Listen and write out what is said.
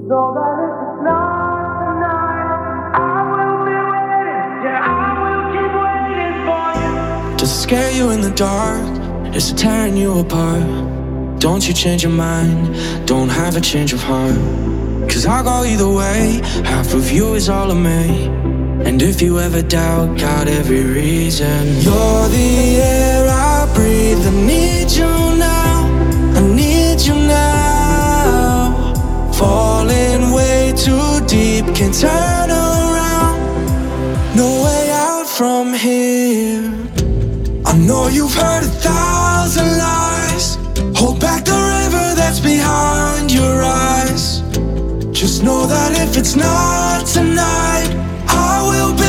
So that if it's not tonight, I will be waiting. Yeah, I will keep waiting for you. Does it scare you in the dark? Is it tearing you apart? Don't you change your mind, don't have a change of heart. Cause I'll go either way, half of you is all of me. And if you ever doubt, got every reason. You're the air I breathe, I need you now, I need you now. Falling way too deep, can't turn around. No way out from here. I know you've heard 1,000 lies. Hold back the river that's behind your eyes. Just know that if it's not tonight, I will be